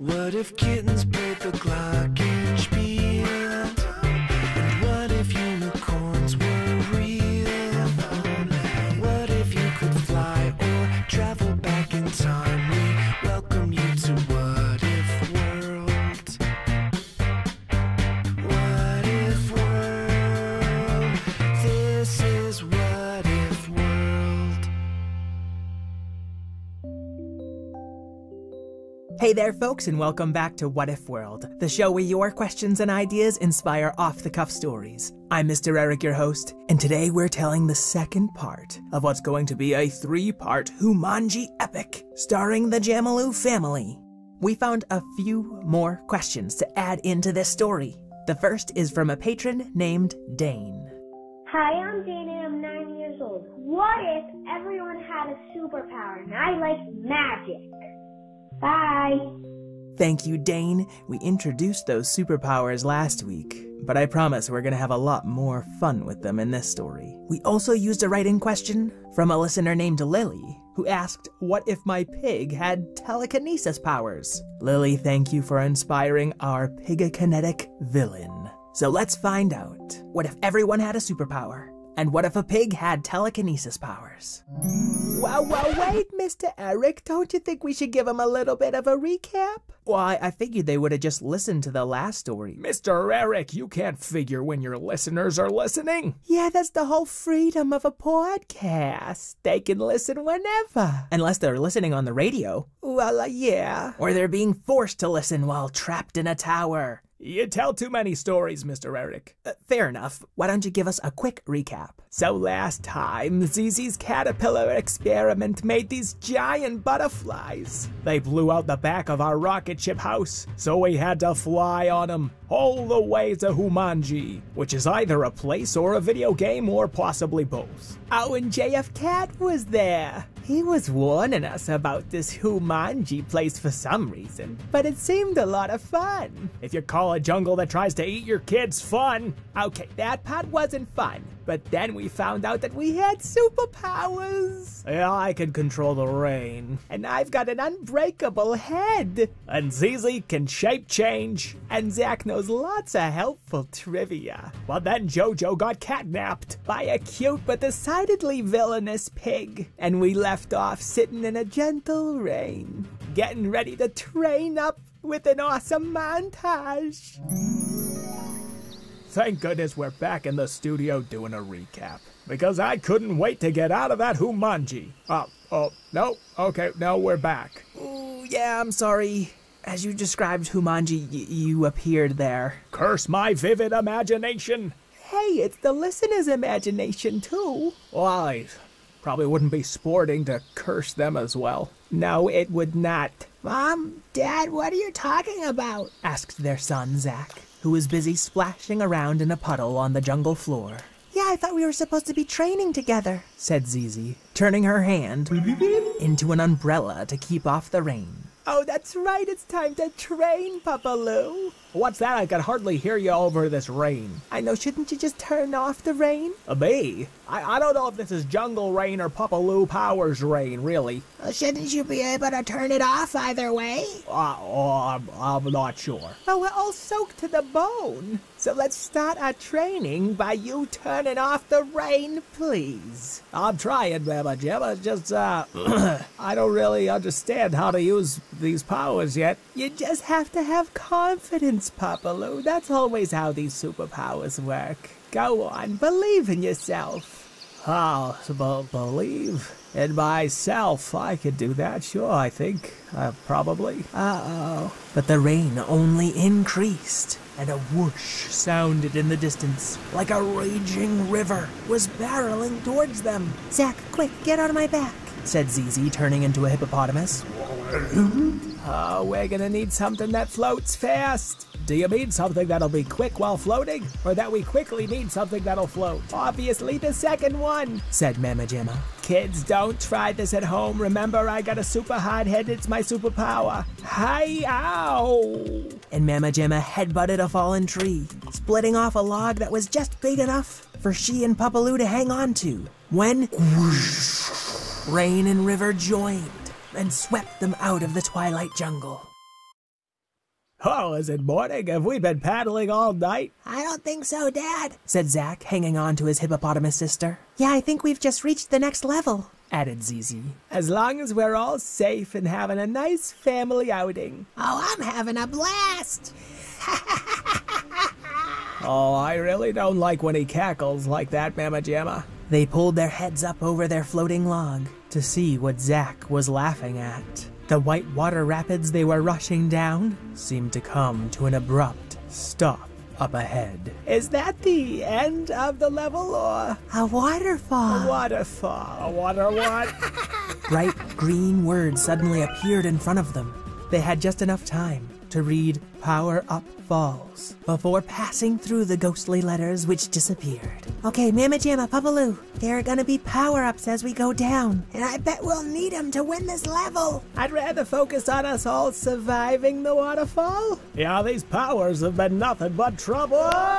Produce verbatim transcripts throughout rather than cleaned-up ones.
What if kittens played the glockenspiel? And what if unicorns were real? What if you could fly or travel back in time? We welcome you to What If World. What If World? This is What If World. Hey there, folks, and welcome back to What If World, the show where your questions and ideas inspire off-the-cuff stories. I'm Mister Eric, your host, and today we're telling the second part of what's going to be a three-part Jumanji epic, starring the Jamalou family. We found a few more questions to add into this story. The first is from a patron named Dane. Hi, I'm Dane and I'm nine years old. What if everyone had a superpower and I like magic? Bye. Thank you, Dane. We introduced those superpowers last week, but I promise we're gonna have a lot more fun with them in this story. We also used a write-in question from a listener named Lily, who asked, what if my pig had telekinesis powers? Lily, thank you for inspiring our pigokinetic villain. So let's find out. What if everyone had a superpower? And what if a pig had telekinesis powers? Well, well, wait, Mister Eric. Don't you think we should give him a little bit of a recap? Why, I figured they would have just listened to the last story. Mister Eric, you can't figure when your listeners are listening. Yeah, that's the whole freedom of a podcast. They can listen whenever. Unless they're listening on the radio. Well, uh, yeah. Or they're being forced to listen while trapped in a tower. You tell too many stories, Mister Eric. Uh, fair enough. Why don't you give us a quick recap? So last time, Zizi's caterpillar experiment made these giant butterflies. They blew out the back of our rocket ship house, so we had to fly on them all the way to Jumanji, which is either a place or a video game or possibly both. Oh, and J F Cat was there. He was warning us about this Jumanji place for some reason, but it seemed a lot of fun. If you call a jungle that tries to eat your kids fun. Okay, that part wasn't fun, but then we found out that we had superpowers. Yeah, I can control the rain. And I've got an unbreakable head. And Zizi can shape change. And Zach knows lots of helpful trivia. But then Jojo got catnapped by a cute but decidedly villainous pig. And we left off sitting in a gentle rain, getting ready to train up with an awesome montage. Thank goodness we're back in the studio doing a recap, because I couldn't wait to get out of that Jumanji. Oh, oh, no, okay, no, we're back. Ooh, yeah, I'm sorry. As you described Jumanji, y- you appeared there. Curse my vivid imagination. Hey, it's the listener's imagination, too. Well, I probably wouldn't be sporting to curse them as well. No, it would not. Mom, Dad, what are you talking about? Asked their son, Zach, who was busy splashing around in a puddle on the jungle floor. Yeah, I thought we were supposed to be training together, said Zizi, turning her hand into an umbrella to keep off the rain. Oh, that's right, it's time to train, Papa Lou. What's that? I can hardly hear you over this rain. I know, shouldn't you just turn off the rain? Uh, me? I, I don't know if this is jungle rain or Papa Lou Powers rain, really. Uh, shouldn't you be able to turn it off either way? Uh, oh, I'm, I'm not sure. Oh, we're all soaked to the bone. So let's start our training by you turning off the rain, please. I'm trying, Mama Gemma. Just, uh, I don't really understand how to use these powers yet. You just have to have confidence, Papa Lou. That's always how these superpowers work. Go on, believe in yourself. I'll b- believe in myself. I could do that, sure, I think. Uh, probably. Uh-oh. But the rain only increased, and a whoosh sounded in the distance, like a raging river was barreling towards them. Zach, quick, get out of my back, said Zizi, turning into a hippopotamus. Oh, we're gonna need something that floats fast. Do you mean something that'll be quick while floating? Or that we quickly need something that'll float? Obviously the second one, said Mama Gemma. Kids, don't try this at home. Remember, I got a super hard head. It's my superpower. Hi, ow! And Mama Gemma headbutted a fallen tree, splitting off a log that was just big enough for she and Papa Lou to hang on to. When whoosh, rain and river joined and swept them out of the twilight jungle. Oh, is it morning? Have we been paddling all night? I don't think so, Dad, said Zack, hanging on to his hippopotamus sister. Yeah, I think we've just reached the next level, added Zizi. As long as we're all safe and having a nice family outing. Oh, I'm having a blast. Oh, I really don't like when he cackles like that, Mama Jamma. They pulled their heads up over their floating log to see what Zack was laughing at. The white water rapids they were rushing down seemed to come to an abrupt stop up ahead. Is that the end of the level, or? A waterfall. A waterfall. A water what? Bright green words suddenly appeared in front of them. They had just enough time to read Power Up Falls before passing through the ghostly letters which disappeared. Okay, Mama Jamma, Papaloo, there are gonna be power-ups as we go down, and I bet we'll need them to win this level. I'd rather focus on us all surviving the waterfall. Yeah, these powers have been nothing but trouble.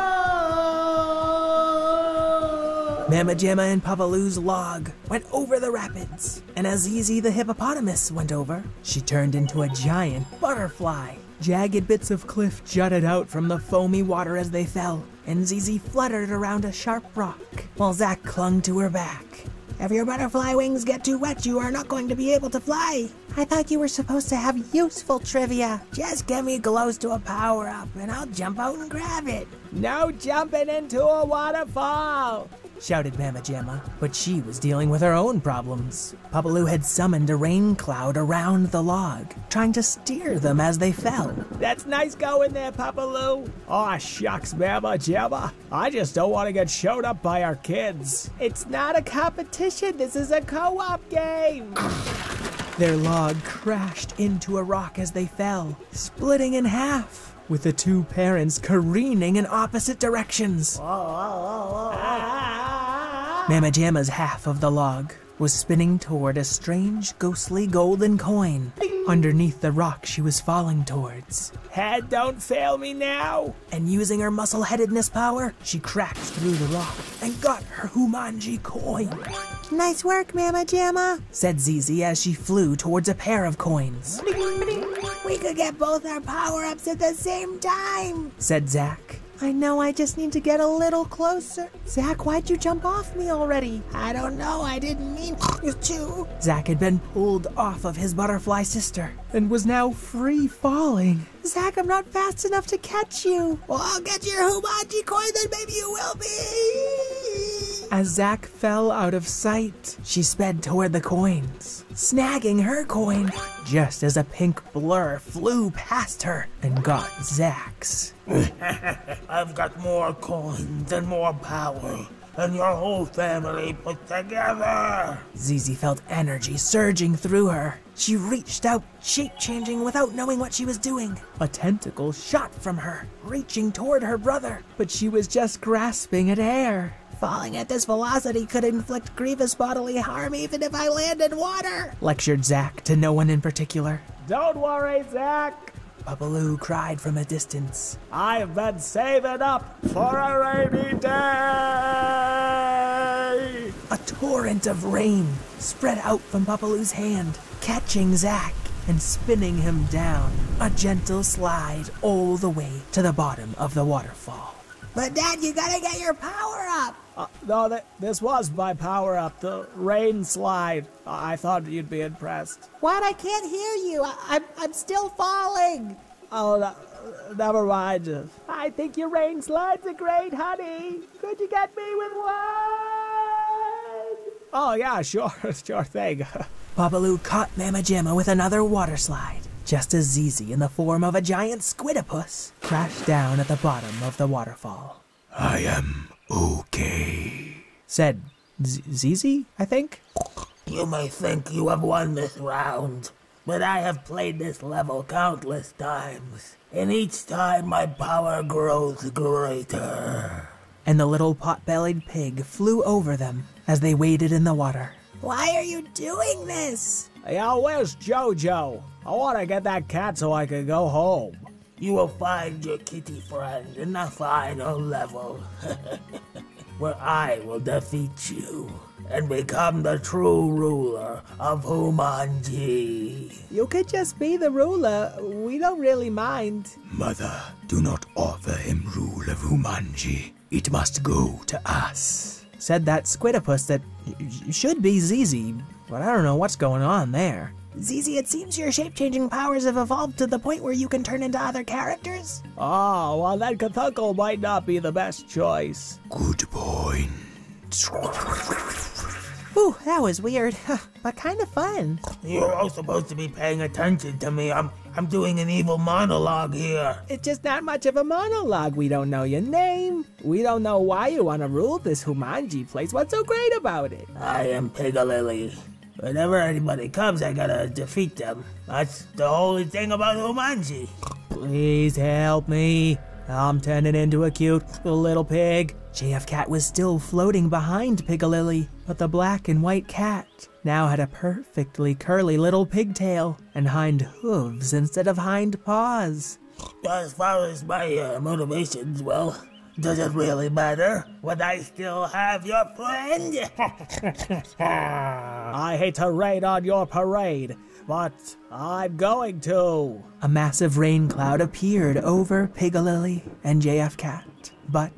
Mama Jamma and Papaloo's log went over the rapids, and as Zizi the hippopotamus went over, she turned into a giant butterfly. Jagged bits of cliff jutted out from the foamy water as they fell, and Zizi fluttered around a sharp rock, while Zack clung to her back. If your butterfly wings get too wet, you are not going to be able to fly. I thought you were supposed to have useful trivia. Just get me close to a power-up, and I'll jump out and grab it. No jumping into a waterfall, shouted Mama Jamma, but she was dealing with her own problems. Papaloo had summoned a rain cloud around the log, trying to steer them as they fell. That's nice going there, Papaloo. Aw, shucks, Mama Jamma. I just don't want to get showed up by our kids. It's not a competition. This is a co-op game. Their log crashed into a rock as they fell, splitting in half, with the two parents careening in opposite directions. Oh, oh, oh, oh. Mama Jamma's half of the log was spinning toward a strange, ghostly golden coin underneath the rock she was falling towards. Head, don't fail me now. And using her muscle-headedness power, she cracked through the rock and got her Humanji coin. Nice work, Mama Jamma, said Zizi as she flew towards a pair of coins. We could get both our power-ups at the same time, said Zack. I know, I just need to get a little closer. Zack, why'd you jump off me already? I don't know, I didn't mean to. Zack had been pulled off of his butterfly sister and was now free falling. Zack, I'm not fast enough to catch you. Well, I'll get your Humanji coin, then maybe you will be. As Zack fell out of sight, she sped toward the coins, snagging her coin just as a pink blur flew past her and got Zack's. I've got more coins and more power than your whole family put together. Zizi felt energy surging through her. She reached out, shape-changing without knowing what she was doing. A tentacle shot from her, reaching toward her brother, but she was just grasping at air. Falling at this velocity could inflict grievous bodily harm even if I land in water, lectured Zack to no one in particular. Don't worry, Zack, Papaloo cried from a distance. I've been saving up for a rainy day. A torrent of rain spread out from Papaloo's hand, catching Zack and spinning him down a gentle slide all the way to the bottom of the waterfall. But Dad, you gotta get your power up. Uh, no, th this was my power up, the rain slide. Uh, I thought you'd be impressed. What? I can't hear you. I I'm, I'm still falling. Oh, no, never mind. I think your rain slides are great, honey. Could you get me with one? Oh, yeah, sure, sure thing. Papaloo caught Mama Jamma with another water slide, just as Zizi, in the form of a giant squidopus, crashed down at the bottom of the waterfall. I am okay, said Z Zizi, I think. You may think you have won this round, but I have played this level countless times, and each time my power grows greater. And the little pot-bellied pig flew over them as they waded in the water. Why are you doing this? Yeah, where's Jojo? I want to get that cat so I can go home. You will find your kitty friend in the final level, where I will defeat you and become the true ruler of Humanji. You could just be the ruler. We don't really mind. Mother, do not offer him rule of Humanji. It must go to us, said that Squidopus that should be Zizi, but I don't know what's going on there. Zizi, it seems your shape-changing powers have evolved to the point where you can turn into other characters? Oh, well, then Cthulhu might not be the best choice. Good point. Ooh, that was weird, but kind of fun. You're all supposed to be paying attention to me. I'm I'm doing an evil monologue here. It's just not much of a monologue. We don't know your name. We don't know why you want to rule this Humanji place. What's so great about it? I am Pigalili. Whenever anybody comes, I gotta defeat them. That's the whole thing about Humanji. Please help me. I'm turning into a cute little pig. J F Cat was still floating behind Pigalili, but the black and white cat now had a perfectly curly little pigtail and hind hooves instead of hind paws. As far as my uh, motivations, well, does it really matter? Would I still have your friend? I hate to rain on your parade, but I'm going to. A massive rain cloud appeared over Pigalili and J F Cat, but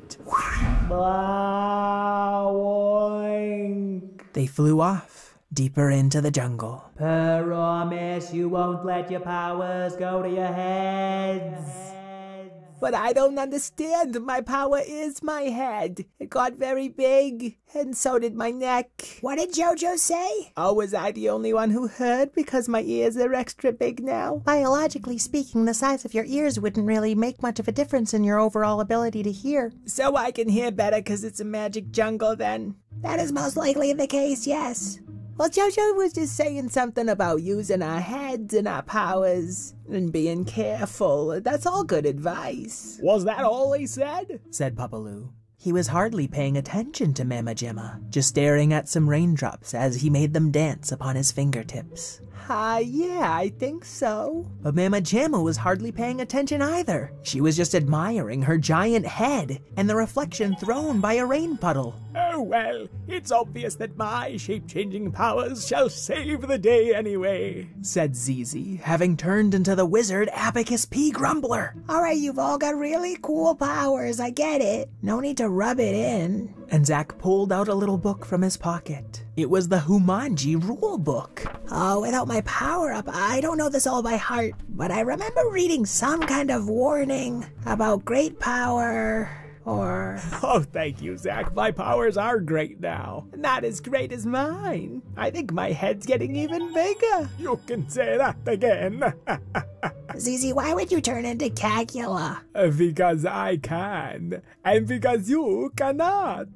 they flew off deeper into the jungle. Promise you won't let your powers go to your heads. But I don't understand. My power is my head. It got very big, and so did my neck. What did Jojo say? Oh, was I the only one who heard because my ears are extra big now? Biologically speaking, the size of your ears wouldn't really make much of a difference in your overall ability to hear. So I can hear better because it's a magic jungle then? That is most likely the case, yes. Well, Jojo was just saying something about using our heads and our powers and being careful. That's all good advice. Was that all he said? Said Papaloo. He was hardly paying attention to Mama Gemma, just staring at some raindrops as he made them dance upon his fingertips. Ah, uh, yeah, I think so. But Mama Gemma was hardly paying attention either. She was just admiring her giant head and the reflection thrown by a rain puddle. Oh, well, it's obvious that my shape-changing powers shall save the day anyway, said Zizi, having turned into the wizard Abacus P. Grumbler. Alright, you've all got really cool powers, I get it. No need to rub it in. And Zack pulled out a little book from his pocket. It was the Humanji rule book. Oh, without my power-up, I don't know this all by heart, but I remember reading some kind of warning about great power, or... Oh, thank you, Zack. My powers are great now. Not as great as mine. I think my head's getting even bigger. You can say that again. Zizi, why would you turn into Cacula? Because I can, and because you cannot.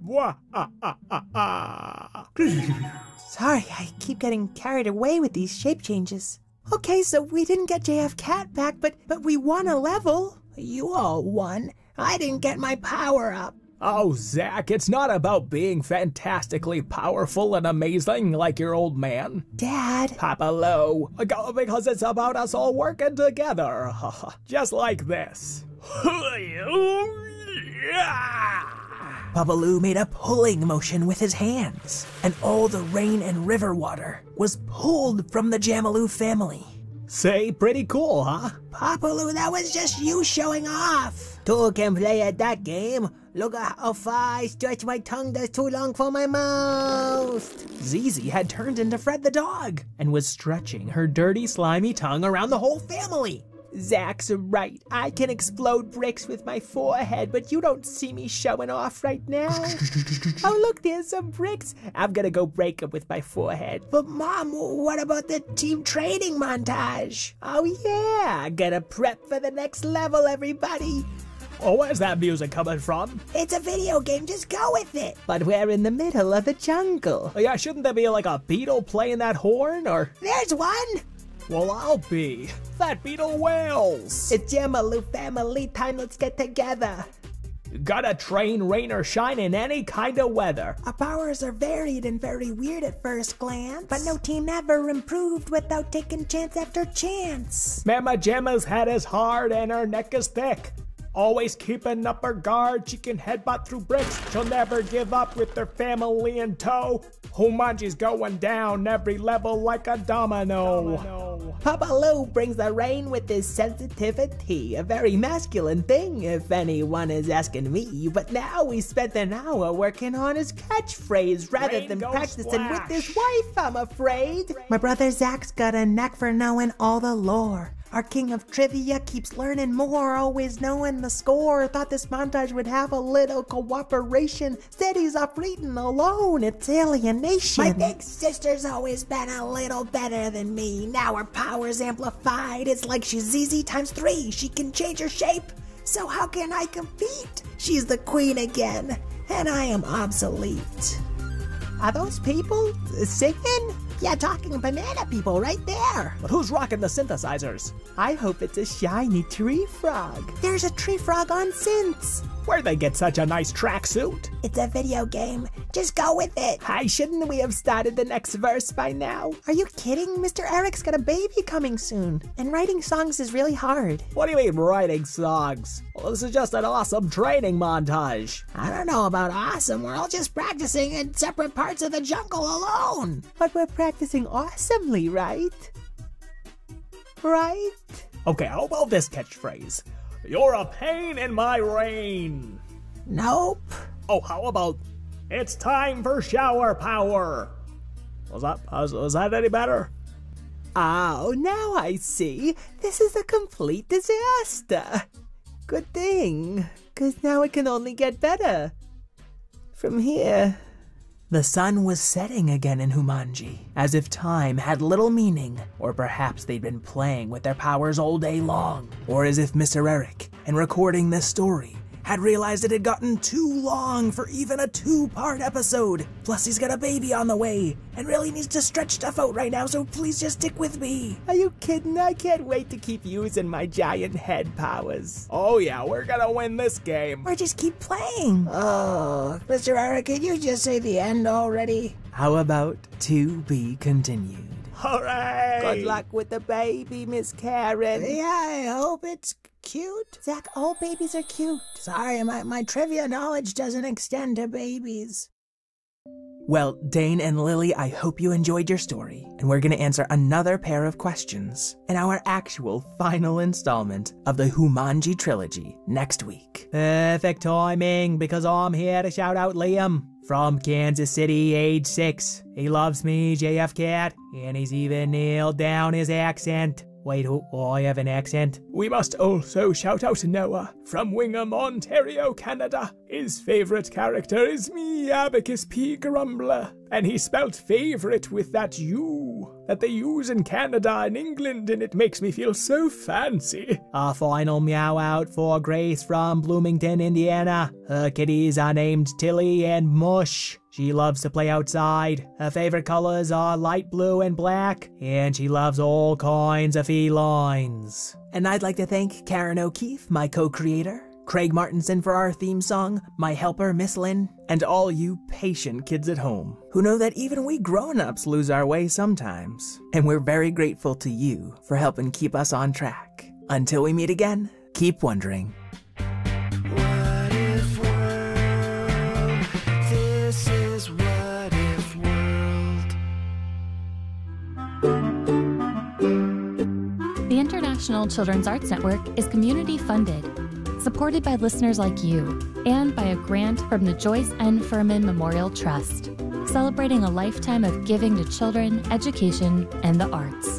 Sorry, I keep getting carried away with these shape changes. Okay, so we didn't get J F Cat back, but but we won a level. You all won. I didn't get my power up. Oh, Zack, it's not about being fantastically powerful and amazing like your old man. Dad. Papaloo, because it's about us all working together. Just like this. Papaloo made a pulling motion with his hands, and all the rain and river water was pulled from the Jamaloo family. Say, pretty cool, huh? Papaloo, that was just you showing off. Two can play at that game. Look at how far I stretch my tongue that's too long for my mouth. Zizi had turned into Fred the dog and was stretching her dirty, slimy tongue around the whole family. Zack's right. I can explode bricks with my forehead, but you don't see me showing off right now. Oh, look, there's some bricks. I'm gonna go break them with my forehead. But Mom, what about the team training montage? Oh yeah, gotta prep for the next level, everybody. Oh, where's that music coming from? It's a video game, just go with it. But we're in the middle of the jungle. Oh, yeah, shouldn't there be like a beetle playing that horn, or? There's one. Well, I'll be Fat Beetle Wales. It's Jamaloo family time, let's get together. Gotta train, rain or shine in any kind of weather. Our powers are varied and very weird at first glance, but no team ever improved without taking chance after chance. Mama Gemma's head is hard and her neck is thick. always keeping up her guard. She can headbutt through bricks. She'll never give up with her family in tow. Humanji's going down every level like a domino. domino. Papa Lou brings the rain with his sensitivity, a very masculine thing if anyone is asking me. But now we spent an hour working on his catchphrase rather Rain than goes practicing splash. with his wife, I'm afraid. My brother Zach's got a knack for knowing all the lore. Our king of trivia keeps learning more, always knowing the score. Thought this montage would have a little cooperation. Said he's off reading alone, it's alienation. My big sister's always been a little better than me. Now her power's amplified. It's like she's Z Z times three. She can change her shape. So how can I compete? She's the queen again, and I am obsolete. Are those people singing? Yeah, talking banana people right there. But who's rocking the synthesizers? I hope it's a shiny tree frog. There's a tree frog on synths. Where'd they get such a nice tracksuit? It's a video game. Just go with it. Hi, shouldn't we have started the next verse by now? Are you kidding? Mister Eric's got a baby coming soon, and writing songs is really hard. What do you mean writing songs? Well, this is just an awesome training montage. I don't know about awesome. We're all just practicing in separate parts of the jungle alone. But we're practicing awesomely, right? Right? Okay, how about this catchphrase? You're a pain in my rain. Nope. Oh, how about it's time for shower power? Was that was, was that any better? Oh, now I see. This is a complete disaster. Good thing, because now it can only get better. From here. The sun was setting again in Humanji, as if time had little meaning, or perhaps they'd been playing with their powers all day long, or as if Mister Eric, in recording this story, had realized it had gotten too long for even a two-part episode. Plus he's got a baby on the way, and really needs to stretch stuff out right now, so please just stick with me. Are you kidding? I can't wait to keep using my giant head powers. Oh yeah, we're gonna win this game. Or just keep playing. Oh, Mister Eric, can you just say the end already? How about to be continued? Hooray! Good luck with the baby, Miss Karen. Yeah, I hope it's cute. Zach, all babies are cute. Sorry, my, my trivia knowledge doesn't extend to babies. Well, Dane and Lily, I hope you enjoyed your story, and we're going to answer another pair of questions in our actual final installment of the Humanji trilogy next week. Perfect timing, because I'm here to shout out Liam from Kansas City, age six. He loves me, J F Cat, and he's even nailed down his accent. Wait, oh, oh, I have an accent. We must also shout out Noah from Wingham, Ontario, Canada. His favorite character is me, Abacus P. Grumbler, and he spelt favorite with that U that they use in Canada and England, and it makes me feel so fancy. A final meow out for Grace from Bloomington, Indiana. Her kitties are named Tilly and Mush. She loves to play outside. Her favorite colors are light blue and black, and she loves all kinds of felines. And I'd like to thank Karen O'Keefe, my co-creator, Craig Martinson for our theme song, my helper, Miss Lynn, and all you patient kids at home who know that even we grown-ups lose our way sometimes. And we're very grateful to you for helping keep us on track. Until we meet again, keep wondering. What if world? This is What If World. The International Children's Arts Network is community funded, supported by listeners like you, and by a grant from the Joyce N. Furman Memorial Trust, celebrating a lifetime of giving to children, education, and the arts.